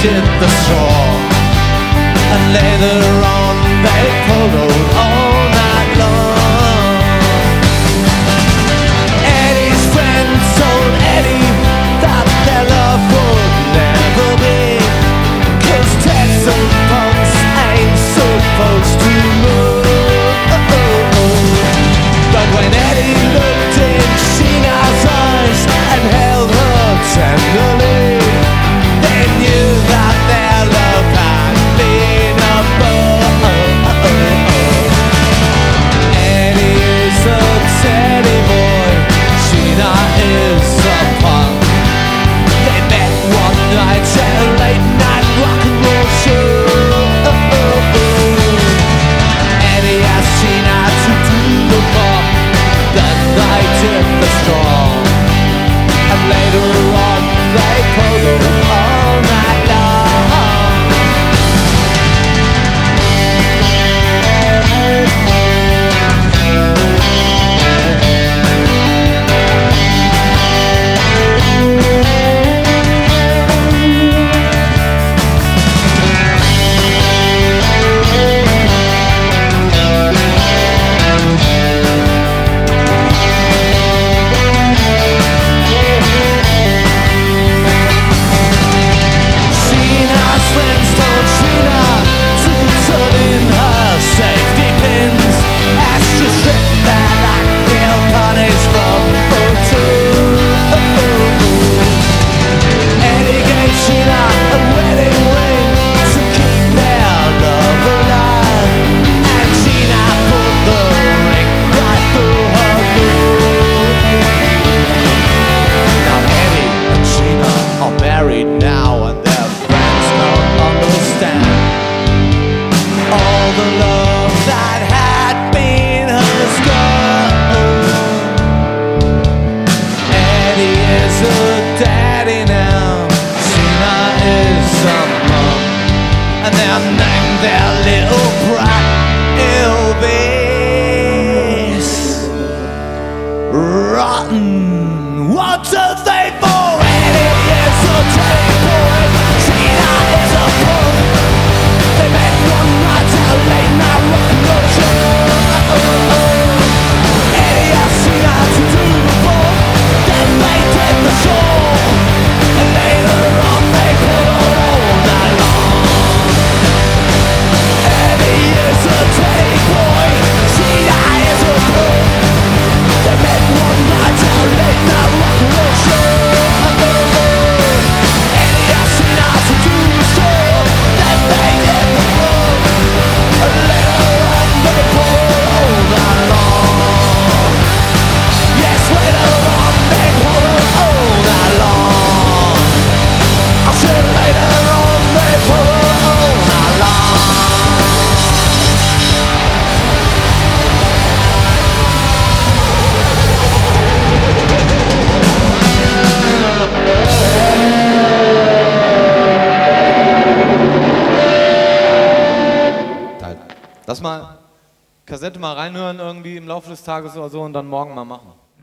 did the straw, and later on they photoed all night long. Eddie's friends told Eddie that their love would never be, 'cause Texan punks ain't supposed to move. But when Eddie looked in Sheena's eyes and held her tenderly, they knew that their love had been a bore. Eddie is a teddy boy, Sheena is a punk. They met one night at a late night rock and roll show. Eddie asked Sheena to do the pop, then they did the straw, and later on they pulled all night long. Sheena's friends told Sheena to turn in her safety pins as she stripped their nail panties from her too. Eddie gave Sheena a wedding ring to keep their love alive, and Sheena put the ring right through her groove. Now Eddie and Sheena are married now, and their friends don't understand all the love that had been hers gone. Eddie is a daddy now, Sheena is a mom, and they named their little brat Elvis. Rotten 1, 2, 3, 4. Eddie is a teddy boy, Sheena is a punk. They met one night at a late night rock and roll show. Eddie asked Sheena to do the pop, then they did the show, and later on they put on all night long. Eddie is a teddy boy, Sheena is a punk. They met one night at a late night rock and roll show. Eddie asked Sheena to do the show, then they did the pop, and later on they put all night long. Yes, later on they put all night long. I said later on they put all night long. Lass mal Kassette mal reinhören irgendwie im Laufe des Tages oder so und dann morgen mal machen.